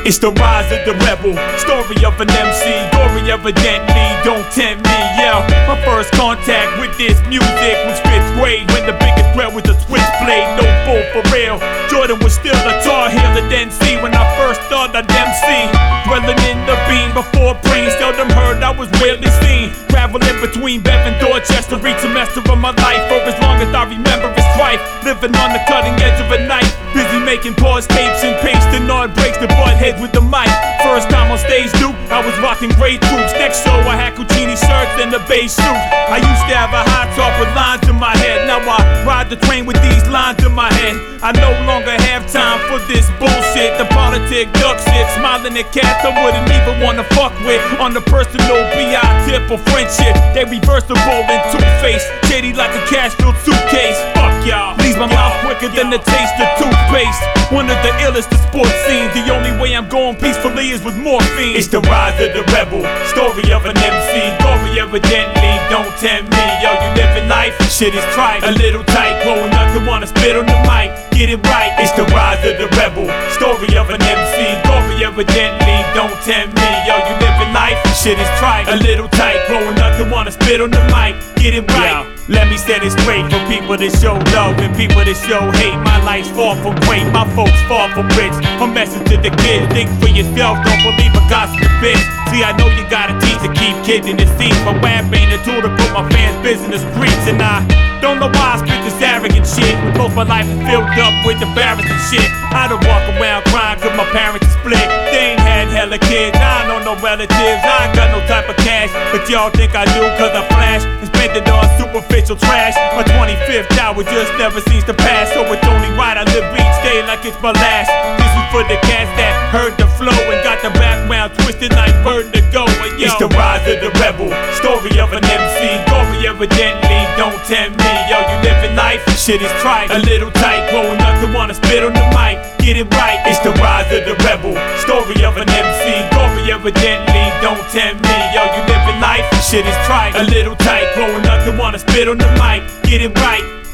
It's the rise of the rebel, story of an MC, glory evidently, don't tempt me, yeah. My first contact with this music was 5th grade, when the biggest threat was a switchblade, no bull for real. Jordan was still a Tar Heel at NC when I first thought I'd MC. Dwelling in the beam before brain, seldom heard, I was rarely seen. Traveling between Bev and Dorchester, each semester of my life, for as long as I remember it's strife. Living on the cutting edge of a knife, busy making pause tapes and pasting on breaks to butt heads with the mic. First time on stage, dude, I was rocking Grey Troops. Next show, I had Cucini shirts and a beige suit. I used to have a high top with lines in my head. Now I ride the train with these lines in my head. I no longer have time for this bullshit. The politic duck shit, smiling at cats I wouldn't even wanna fuck with. On the personal BI tip of friendship, they reversible and two-faced, shady like a cash-filled suitcase. Fuck y'all, leaves my mouth quicker than the taste of toothpaste. One of the illest of sports scenes. The only way I'm going peacefully is with morphine. It's the rise of the rebel, story of an MC, glory evidently, don't tempt me. Yo, you living life, shit is trite, a little tight, growing up to wanna spit on the mic. Get it right, it's the rise of the rebel, story of an MC, glory evidently, don't tempt me. Yo, you living life, shit is trite, a little tight, growing up to wanna spit on the mic. Get it right. Let me set it straight for people that show love and people that show hate. My life's far from great, my folks far from rich. A message to the kids, think for yourself, don't believe a gossip bitch. See, I know you gotta teach to keep kids in the seats, but rap ain't a tool to put my fans' biz in the streets. And I don't know why I spit this arrogant shit, when most my life is filled up with embarrassing shit. I don't walk around crying cause my parents are split. They ain't had hella kids, I know no relatives, I ain't got no type of cash, but y'all think I do cause I flash and spend it on superficial trash. My 25th hour just never seems to pass, so it's only right I live each day like it's my last. This is for the cats that heard the flow and got the background twisted like bird to go. But yo, it's the rise of the rebel, story of an MC, glory evidently, don't tempt me. Yo, you living life, shit is trite, a little tight, growing up to wanna spit on the mic. Get it right, it's the rise of the rebel, story of an MC, glory evidently, don't tempt me. Yo, you living life, shit is trite, a little tight, growing up to wanna spit on the mic. Get it right.